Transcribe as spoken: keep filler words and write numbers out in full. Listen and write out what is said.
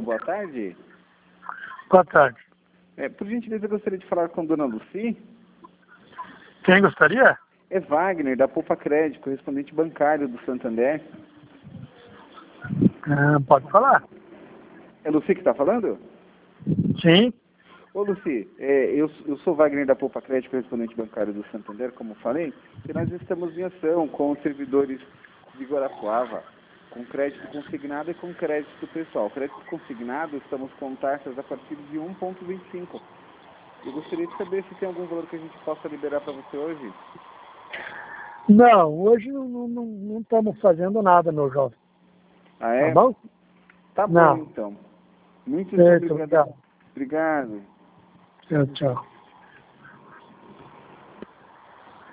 boa tarde. Boa tarde. É, por gentileza, eu gostaria de falar com a dona Lucy. Quem gostaria? É Wagner, da Poupa Crédito, correspondente bancário do Santander. Ah, pode falar. É Lucy que está falando? Sim. Ô, Lucy, é, eu, eu sou Wagner da Poupa Crédito, correspondente bancário do Santander, como falei, e nós estamos em ação com os servidores de Guarapuava, com crédito consignado e com crédito pessoal. Crédito consignado, estamos com taxas a partir de um vírgula vinte e cinco. Eu gostaria de saber se tem algum valor que a gente possa liberar para você hoje. Não, hoje não estamos não, não estamos fazendo nada, meu jovem. Ah, é? Tá bom? Tá bom, Não. então. Muito Certo, obrigado. obrigado. Obrigado. Tchau, tchau.